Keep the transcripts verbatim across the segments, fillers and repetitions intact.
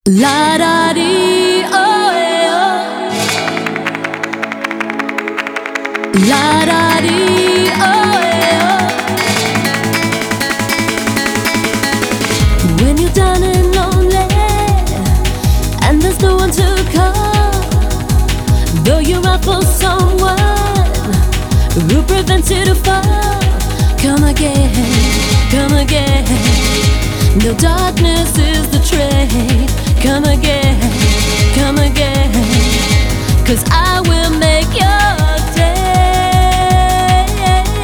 La da dee, oh eh, oh. La da dee, oh eh, oh. When you're down and lonely and there's no one to call, though you're out for someone who prevents you to fall, come again, come again. No darkness is the trade. Come again, come again, 'cause I will make your day.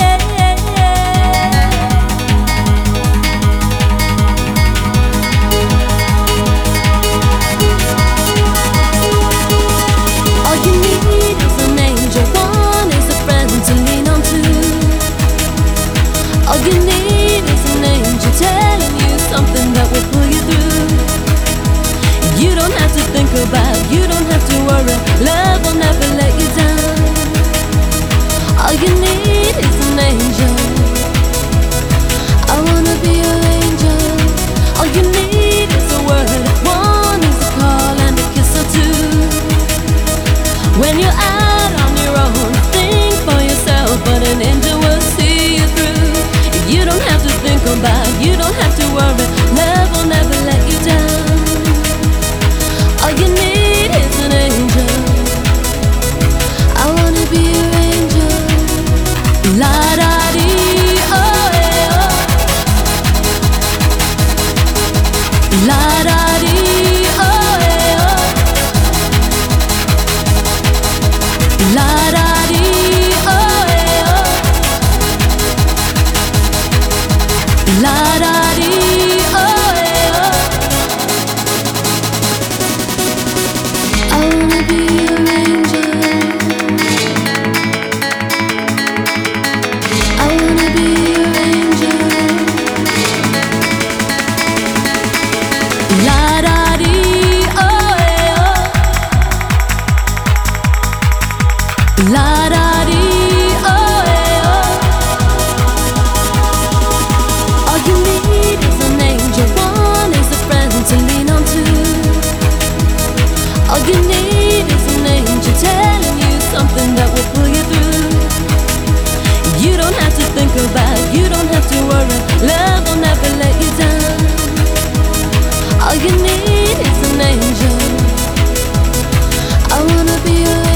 All you need is an angel, one is a friend to lean on to. All you need is an angel telling you something that will pull you through. You don't have to think about, you don't have to worry, love will never let you down. All you need is an angel. I wanna be your angel. All you need is a word, one is a call and a kiss or two. When you're out on your own, think for yourself, but an angel will see you through. You don't have to think about, you don't have to worry, love will never let you down. All you need is an angel. I wanna be your angel. La da dee, oh eh, oh. La da dee, oh eh, oh. La da dee, oh eh, oh. La da dee, oh eh, oh. I wanna be your angel. I wanna be your angel. La da dee, oh eh, oh. La da dee, oh eh, oh. All you need is an angel, one is a friend to lean on to. All you need is an angel telling you something that will pull you through. You don't have to think about, you don't have to worry, love will never let you down. All you need is an angel. I wanna be your